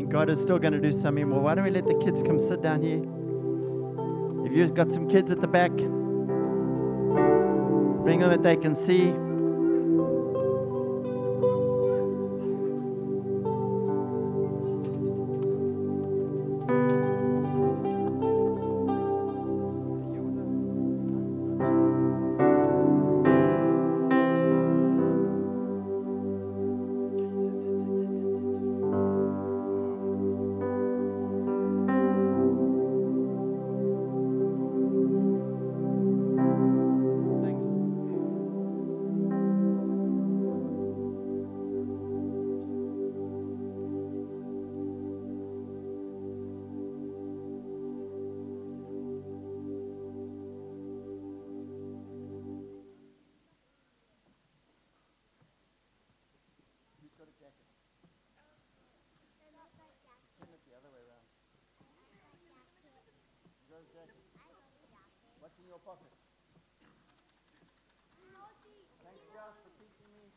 think God is still going to do something more. Why don't we let the kids come sit down here? If you've got some kids at the back, bring them that they can see. What's in your pocket? Thanks, Josh, for teaching me.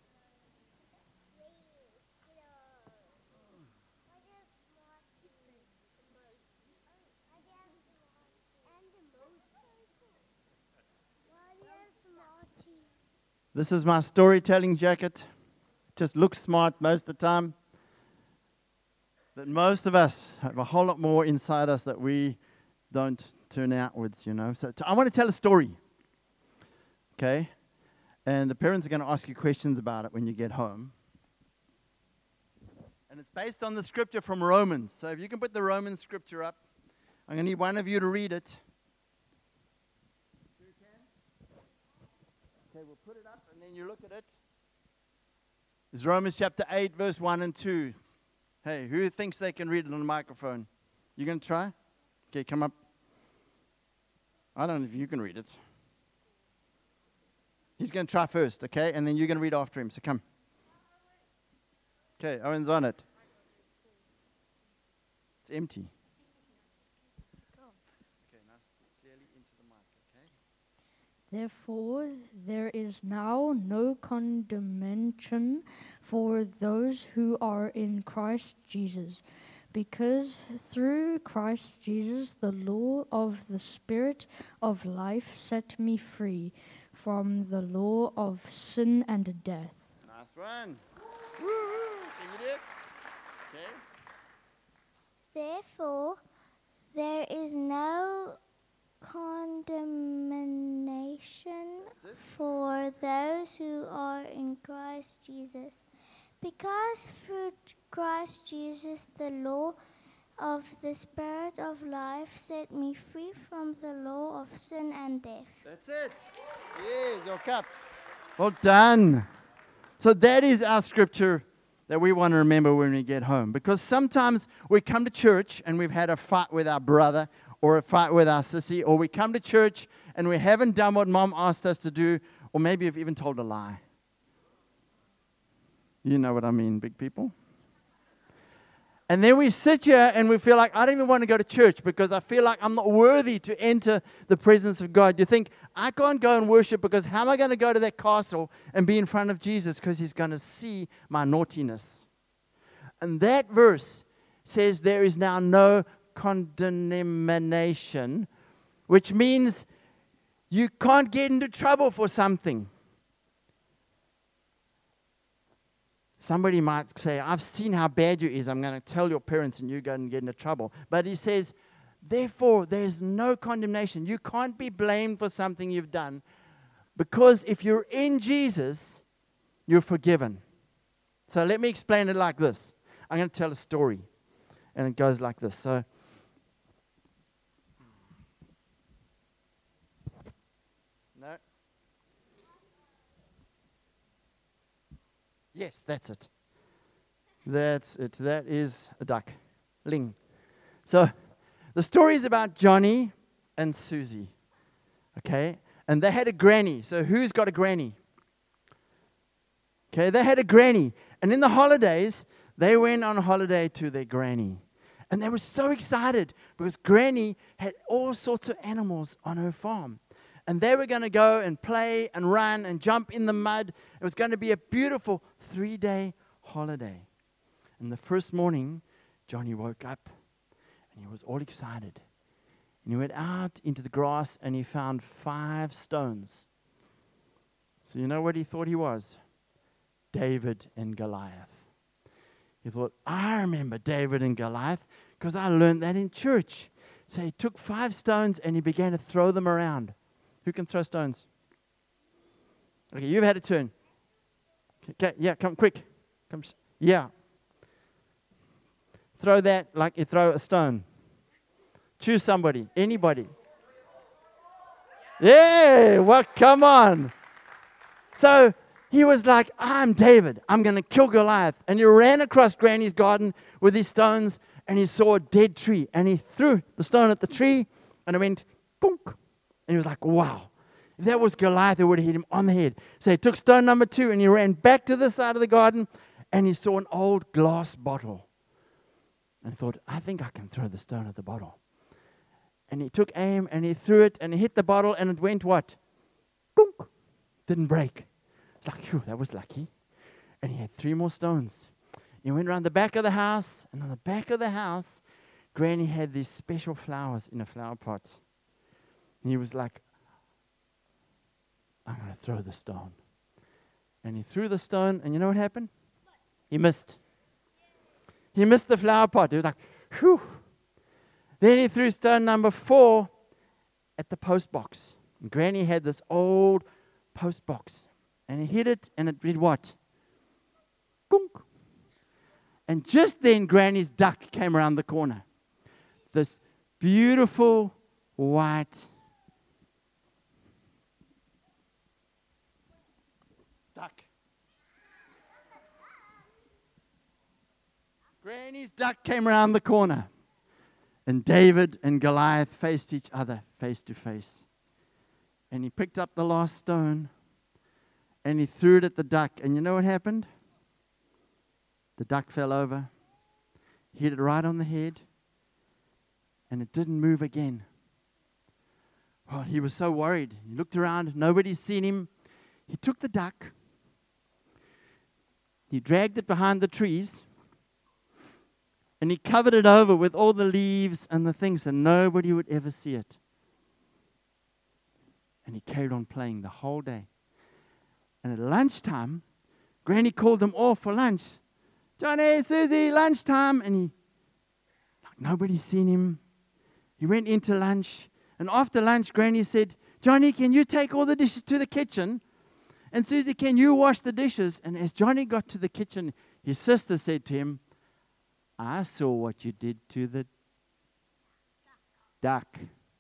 This is my storytelling jacket. Just looks smart most of the time. But most of us have a whole lot more inside us that we don't turn outwards, you know. So I want to tell a story, okay? And the parents are going to ask you questions about it when you get home. And it's based on the scripture from Romans. So if you can put the Romans scripture up, I'm going to need one of you to read it. You can? Okay, we'll put it up and then you look at it. It's Romans chapter 8, verse 1 and 2. Hey, who thinks they can read it on the microphone? You going to try? Okay, come up. I don't know if you can read it. He's going to try first, okay? And then you're going to read after him, so come. Okay, Owen's on it. It's empty. Okay, now clearly into the mic, okay? Therefore, there is now no condemnation for those who are in Christ Jesus, because through Christ Jesus the law of the Spirit of life set me free from the law of sin and death. Nice one. Woo! Can you do it? Okay. Therefore, there is no condemnation for those who are in Christ Jesus, because through Christ Jesus the law of the Spirit of life set me free from the law of sin and death. That's it. Here's your cup. Well done. So that is our scripture that we want to remember when we get home. Because sometimes we come to church and we've had a fight with our brother or a fight with our sissy, or we come to church and we haven't done what mom asked us to do, or maybe you've even told a lie. You know what I mean, big people? And then we sit here and we feel like, I don't even want to go to church because I feel like I'm not worthy to enter the presence of God. You think, I can't go and worship because how am I going to go to that castle and be in front of Jesus because he's going to see my naughtiness? And that verse says there is now no condemnation, which means you can't get into trouble for something. Somebody might say, I've seen how bad you is. I'm going to tell your parents and you go and get into trouble. But he says, therefore, there's no condemnation. You can't be blamed for something you've done because if you're in Jesus, you're forgiven. So let me explain it like this. I'm going to tell a story. And it goes like this. So, no. Yes, that's it. That's it. That is a duck. Ling. So, the story is about Johnny and Susie. Okay? And they had a granny. So, who's got a granny? Okay, they had a granny. And in the holidays, they went on holiday to their granny. And they were so excited because Granny had all sorts of animals on her farm. And they were going to go and play and run and jump in the mud. It was going to be a beautiful 3-day holiday. And the first morning, Johnny woke up and he was all excited. And he went out into the grass and he found 5 stones. So you know what he thought he was? David and Goliath. He thought, I remember David and Goliath because I learned that in church. So he took 5 stones and he began to throw them around. Who can throw stones? Okay, you've had a turn. Okay, yeah, come quick. Come, yeah. Throw that like you throw a stone. Choose somebody, anybody. Yeah, what? Come on. So he was like, I'm David. I'm going to kill Goliath. And he ran across Granny's garden with his stones, and he saw a dead tree. And he threw the stone at the tree, and it went, boonk. And he was like, wow. If that was Goliath, it would have hit him on the head. So he took stone number 2, and he ran back to the side of the garden, and he saw an old glass bottle. And he thought, I think I can throw the stone at the bottle. And he took aim, and he threw it, and he hit the bottle, and it went what? Boonk. Didn't break. It's like, phew, that was lucky. And he had 3 more stones. He went around the back of the house, and on the back of the house, Granny had these special flowers in a flower pot. And he was like, I'm going to throw the stone. And he threw the stone, and you know what happened? He missed. He missed the flower pot. He was like, whew. Then he threw stone number 4 at the post box. And Granny had this old post box. And he hit it, and it did what? Boonk. And just then, Granny's duck came around the corner. This beautiful white duck. Granny's duck came around the corner. And David and Goliath faced each other face to face. And he picked up the last stone and he threw it at the duck. And you know what happened? The duck fell over, hit it right on the head, and it didn't move again. Well, he was so worried. He looked around, nobody's seen him. He took the duck, he dragged it behind the trees, and he covered it over with all the leaves and the things, and nobody would ever see it. And he carried on playing the whole day. And at lunchtime, Granny called them all for lunch. Johnny, Susie, lunchtime. And nobody's seen him. He went into lunch. And after lunch, Granny said, Johnny, can you take all the dishes to the kitchen? And Susie, can you wash the dishes? And as Johnny got to the kitchen, his sister said to him, I saw what you did to the duck.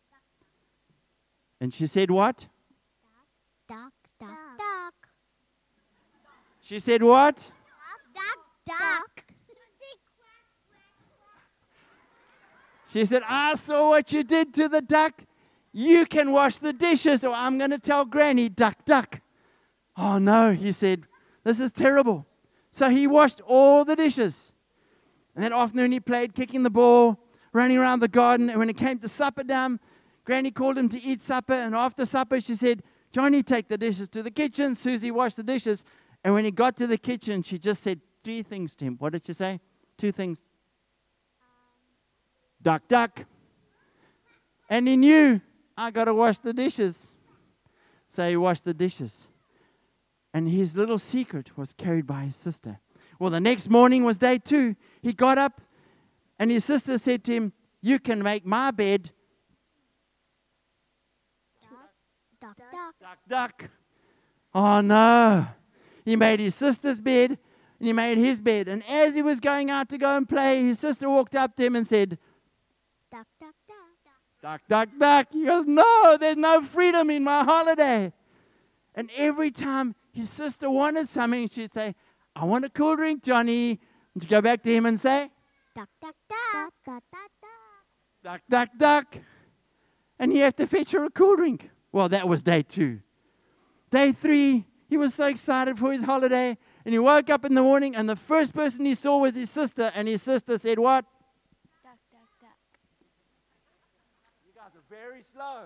And she said what? Duck, duck, duck. She said what? Duck, duck. She said, I saw what you did to the duck. You can wash the dishes or I'm going to tell Granny, duck, duck. Oh no, he said, this is terrible. So he washed all the dishes. And that afternoon he played kicking the ball, running around the garden. And when it came to supper time, Granny called him to eat supper. And after supper she said, Johnny, take the dishes to the kitchen. Susie, wash the dishes. And when he got to the kitchen, she just said 3 things to him. What did she say? 2 things. Duck, duck. And he knew, I got to wash the dishes. So he washed the dishes. And his little secret was carried by his sister. Well, the next morning was day 2. He got up and his sister said to him, you can make my bed. Duck, duck. Duck, duck. Oh no. He made his sister's bed and he made his bed. And as he was going out to go and play, his sister walked up to him and said, Duck, duck, duck. duck, duck, duck. He goes, no, there's no freedom in my holiday. And every time his sister wanted something, she'd say, I want a cool drink, Johnny. And she'd go back to him and say, Duck, duck, duck. Duck, duck, duck. duck, duck, duck. And he had to fetch her a cool drink. Well, that was day 2. Day 3, he was so excited for his holiday. And he woke up in the morning and the first person he saw was his sister. And his sister said what? Duck, duck, duck. You guys are very slow.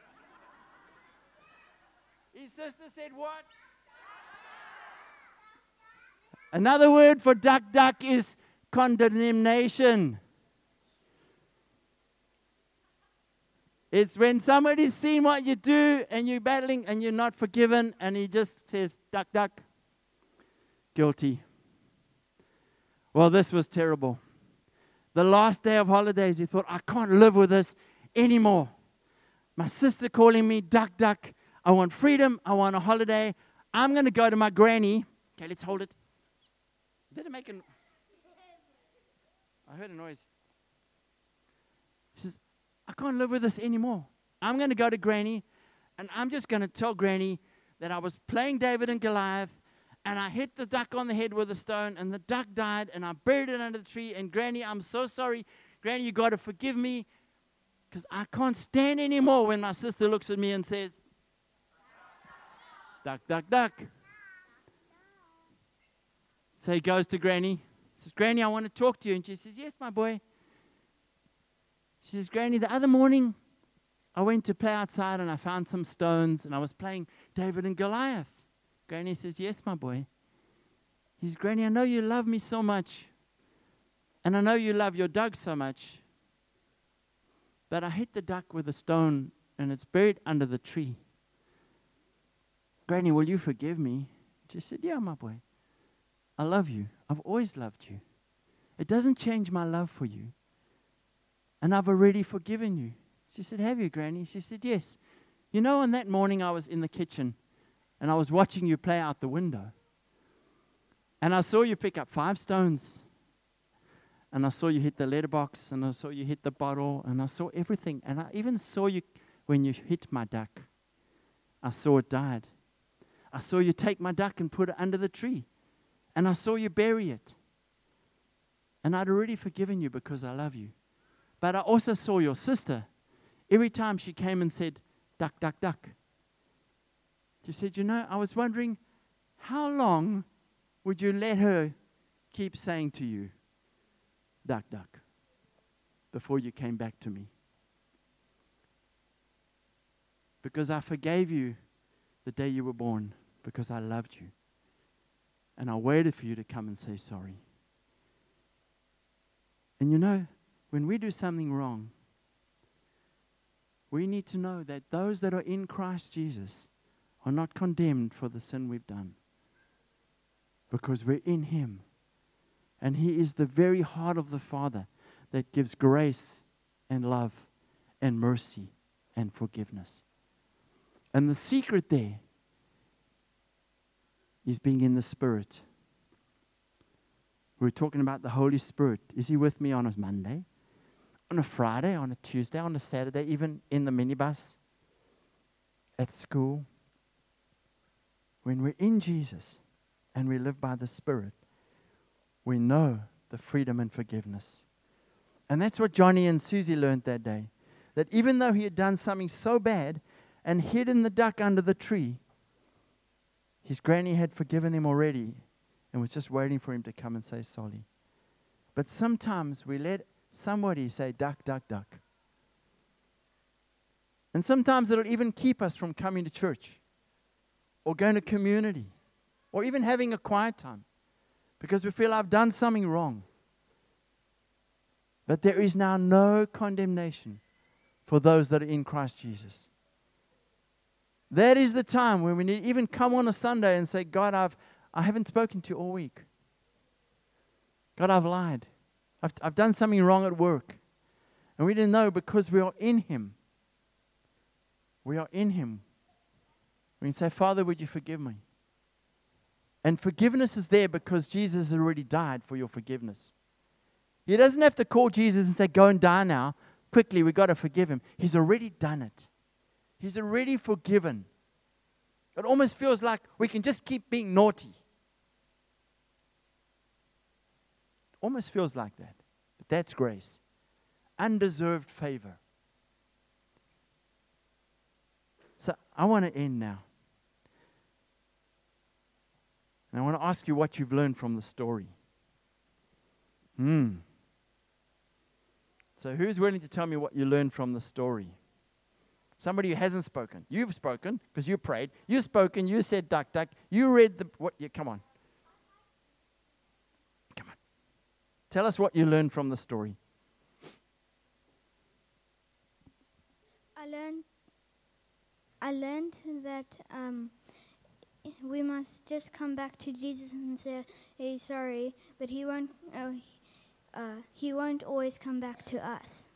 His sister said what? Another word for duck, duck is condemnation. It's when somebody's seen what you do and you're battling and you're not forgiven and he just says, duck, duck. Guilty. Well, this was terrible. The last day of holidays, he thought, I can't live with this anymore. My sister calling me, duck, duck. I want freedom. I want a holiday. I'm going to go to my granny. Okay, let's hold it. Did it make a... I heard a noise. He says, I can't live with this anymore. I'm going to go to Granny, and I'm just going to tell Granny that I was playing David and Goliath, and I hit the duck on the head with a stone, and the duck died, and I buried it under the tree. And Granny, I'm so sorry. Granny, you got to forgive me, because I can't stand anymore when my sister looks at me and says, duck, duck, duck. So he goes to Granny. He says, Granny, I want to talk to you. And she says, yes, my boy. She says, Granny, the other morning I went to play outside and I found some stones and I was playing David and Goliath. Granny says, yes, my boy. He says, Granny, I know you love me so much. And I know you love your dog so much. But I hit the duck with a stone and it's buried under the tree. Granny, will you forgive me? She said, yeah, my boy. I love you. I've always loved you. It doesn't change my love for you. And I've already forgiven you. She said, have you, Granny? She said, yes. You know, on that morning I was in the kitchen and I was watching you play out the window. And I saw you pick up 5 stones. And I saw you hit the letterbox and I saw you hit the bottle and I saw everything. And I even saw you when you hit my duck. I saw it died. I saw you take my duck and put it under the tree. And I saw you bury it. And I'd already forgiven you because I love you. But I also saw your sister. Every time she came and said, duck, duck, duck. She said, you know, I was wondering, how long would you let her keep saying to you, duck, duck, before you came back to me? Because I forgave you the day you were born, because I loved you. And I waited for you to come and say sorry. And you know, when we do something wrong, we need to know that those that are in Christ Jesus are not condemned for the sin we've done. Because we're in Him. And He is the very heart of the Father that gives grace and love and mercy and forgiveness. And the secret there is being in the Spirit. We're talking about the Holy Spirit. Is He with me on a Monday, on a Friday, on a Tuesday, on a Saturday, even in the minibus, at school? When we're in Jesus and we live by the Spirit, we know the freedom and forgiveness. And that's what Johnny and Susie learned that day. That even though he had done something so bad and hidden the duck under the tree, his granny had forgiven him already and was just waiting for him to come and say sorry. But sometimes we let somebody say, duck, duck, duck. And sometimes it'll even keep us from coming to church or going to community or even having a quiet time because we feel I've done something wrong. But there is now no condemnation for those that are in Christ Jesus. That is the time when we need even come on a Sunday and say, God, I haven't spoken to you all week. God, I've lied. I've done something wrong at work. And we didn't know because we are in Him. We are in Him. We can say, Father, would you forgive me? And forgiveness is there because Jesus has already died for your forgiveness. He doesn't have to call Jesus and say, go and die now. Quickly, we've got to forgive him. He's already done it. He's already forgiven. It almost feels like we can just keep being naughty. It almost feels like that. But that's grace. Undeserved favor. So I want to end now. And I want to ask you what you've learned from the story. So who's willing to tell me what you learned from the story? Somebody who hasn't spoken. You've spoken because you prayed. You've spoken. You said duck, duck. You read the... Come on. Come on. Tell us what you learned from the story. I learned that we must just come back to Jesus and say, "Hey, sorry," but He won't always come back to us.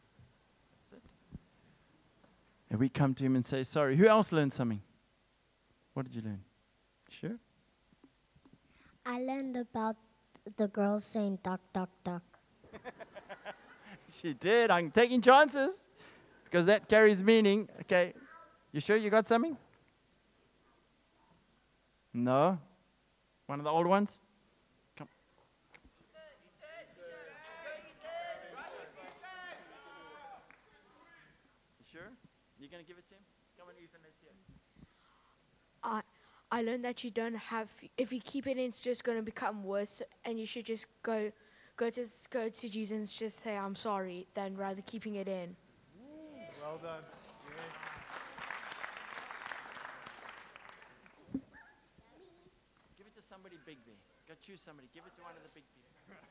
And we come to Him and say, sorry. Who else learned something? What did you learn? Sure? I learned about the girl saying duck, duck, duck. She did. I'm taking chances because that carries meaning. Okay. You sure you got something? No? One of the old ones? Come. You sure? You're going to give it to him? Come on, Ethan, let's hear it. I learned that you don't have, if you keep it in, it's just going to become worse, and you should just go to Jesus and just say, I'm sorry, than rather keeping it in. Well done. Give it to somebody big there. Go choose somebody. Give it to one of the big people.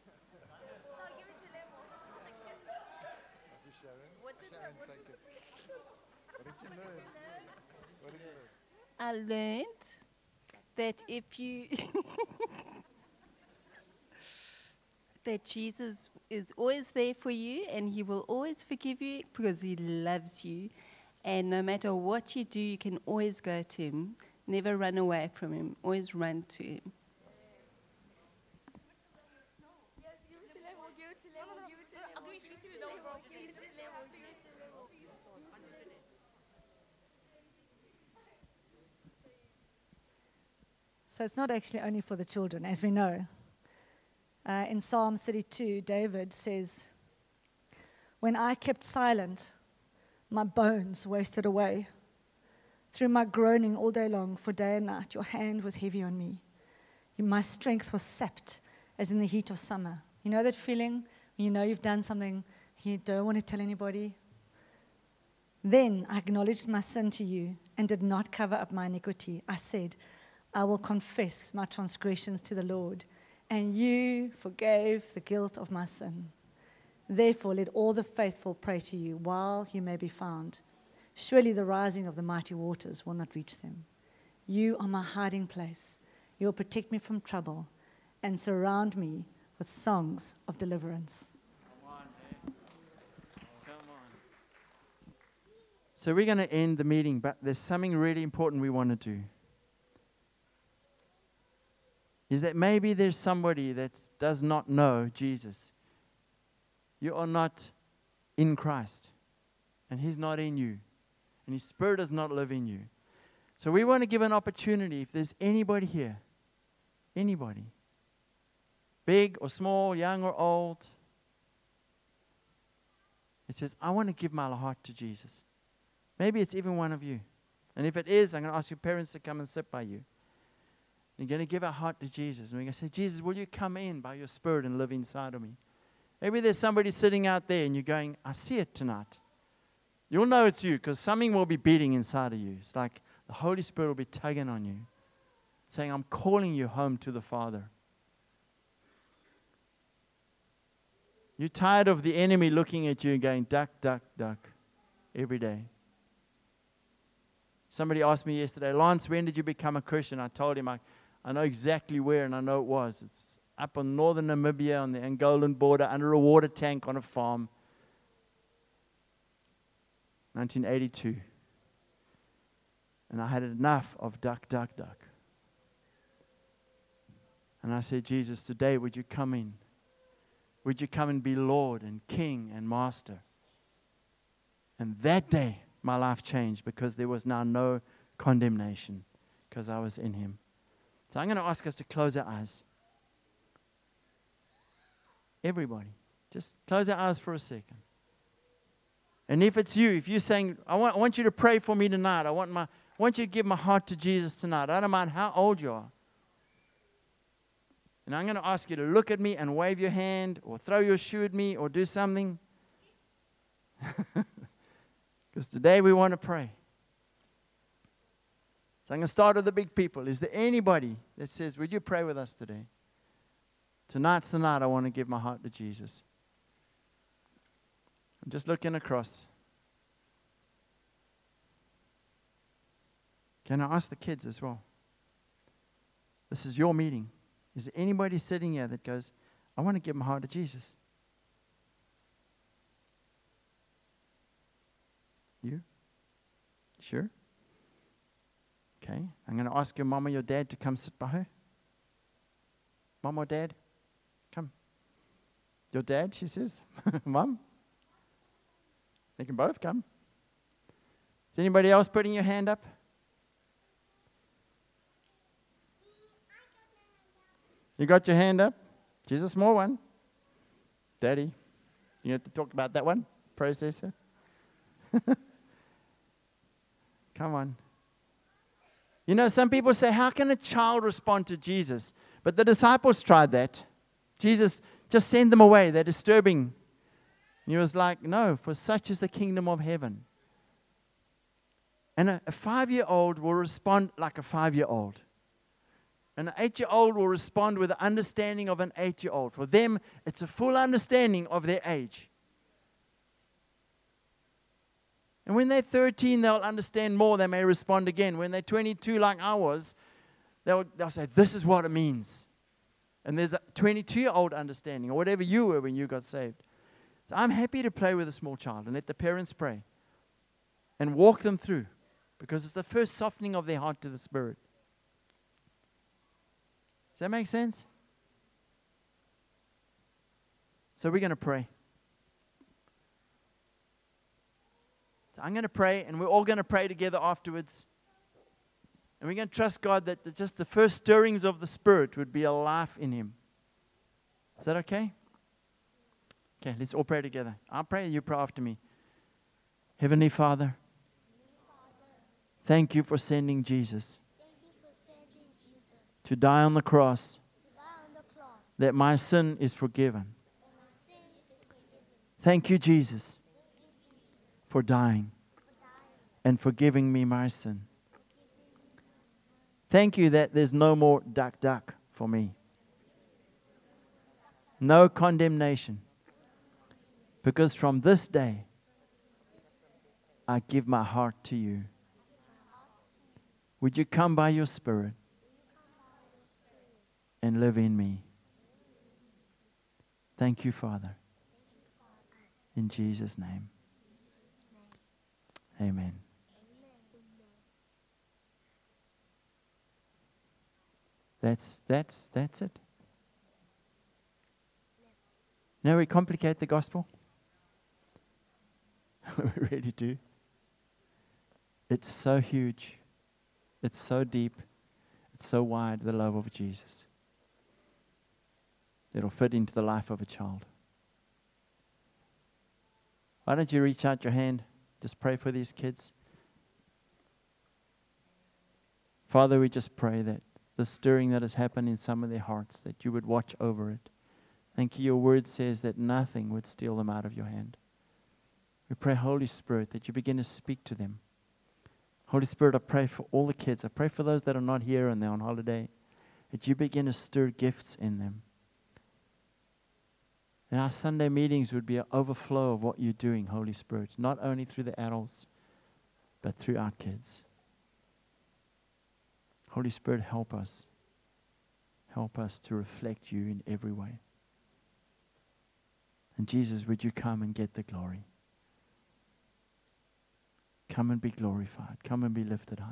Sharon, take it. What did you learn? What did you learn? I learned that if you that Jesus is always there for you and He will always forgive you because He loves you, and no matter what you do, you can always go to Him. Never run away from Him. Always run to Him. So it's not actually only for the children, as we know. In Psalm 32, David says, "When I kept silent, my bones wasted away. Through my groaning all day long, for day and night, your hand was heavy on me. My strength was sapped as in the heat of summer." You know that feeling when you know you've done something, you don't want to tell anybody? Then I acknowledged my sin to you and did not cover up my iniquity. I said, I will confess my transgressions to the Lord, and you forgave the guilt of my sin. Therefore, let all the faithful pray to you while you may be found. Surely the rising of the mighty waters will not reach them. You are my hiding place. You will protect me from trouble and surround me with songs of deliverance. Come on, man. Come on. So we're going to end the meeting, but there's something really important we want to do. Is that maybe there's somebody that does not know Jesus. You are not in Christ, and He's not in you, and His Spirit does not live in you. So we want to give an opportunity, if there's anybody here, anybody, big or small, young or old, it says, I want to give my heart to Jesus. Maybe it's even one of you. And if it is, I'm going to ask your parents to come and sit by you. You're going to give our heart to Jesus. And we're going to say, Jesus, will you come in by your Spirit and live inside of me? Maybe there's somebody sitting out there and you're going, I see it tonight. You'll know it's you because something will be beating inside of you. It's like the Holy Spirit will be tugging on you, saying, I'm calling you home to the Father. You're tired of the enemy looking at you and going, duck, duck, duck, every day. Somebody asked me yesterday, Lance, when did you become a Christian? I told him, I know exactly where, and I know it was. It's up on northern Namibia on the Angolan border under a water tank on a farm. 1982. And I had enough of duck, duck, duck. And I said, Jesus, today would you come in? Would you come and be Lord and King and Master? And that day, my life changed because there was now no condemnation because I was in Him. So I'm going to ask us to close our eyes. Everybody, just close our eyes for a second. And if it's you, if you're saying, I want you to pray for me tonight. I want you to give my heart to Jesus tonight. I don't mind how old you are. And I'm going to ask you to look at me and wave your hand or throw your shoe at me or do something. Because today we want to pray. So I'm going to start with the big people. Is there anybody that says, would you pray with us today? Tonight's the night I want to give my heart to Jesus. I'm just looking across. Can I ask the kids as well? This is your meeting. Is there anybody sitting here that goes, I want to give my heart to Jesus? You? Sure? Okay. I'm going to ask your mom or your dad to come sit by her. Mom or dad? Come. Your dad, she says. Mom? They can both come. Is anybody else putting your hand up? You got your hand up? She's a small one. Daddy, you have to talk about that one? Processor? Come on. You know, some people say, how can a child respond to Jesus? But the disciples tried that. Jesus just sent them away. They're disturbing. And he was like, no, for such is the kingdom of heaven. And a 5-year-old will respond like a 5-year-old. An 8-year-old will respond with the understanding of an 8-year-old. For them, it's a full understanding of their age. And when they're 13, they'll understand more. They may respond again. When they're 22, like I was, they'll say, this is what it means. And there's a 22-year-old understanding, or whatever you were when you got saved. So I'm happy to play with a small child and let the parents pray and walk them through, because it's the first softening of their heart to the Spirit. Does that make sense? So we're going to pray. So I'm going to pray, and we're all going to pray together afterwards. And we're going to trust God that just the first stirrings of the Spirit would be a life in Him. Is that okay? Okay, let's all pray together. I'll pray, you pray after me. Heavenly Father, thank you for sending Jesus to die on the cross, that my sin is forgiven. Thank you, Jesus, for dying and forgiving me my sin. Thank you that there's no more duck for me. No condemnation. Because from this day, I give my heart to you. Would you come by your Spirit and live in me? Thank you, Father. In Jesus' name. Amen. That's it. Now we complicate the gospel. We really do. It's so huge. It's so deep. It's so wide, the love of Jesus. It'll fit into the life of a child. Why don't you reach out your hand? Just pray for these kids. Father, we just pray that the stirring that has happened in some of their hearts, that you would watch over it. Thank you. Your word says that nothing would steal them out of your hand. We pray, Holy Spirit, that you begin to speak to them. Holy Spirit, I pray for all the kids. I pray for those that are not here and they're on holiday, that you begin to stir gifts in them. And our Sunday meetings would be an overflow of what you're doing, Holy Spirit, not only through the adults, but through our kids. Holy Spirit, help us. Help us to reflect you in every way. And Jesus, would you come and get the glory? Come and be glorified. Come and be lifted high.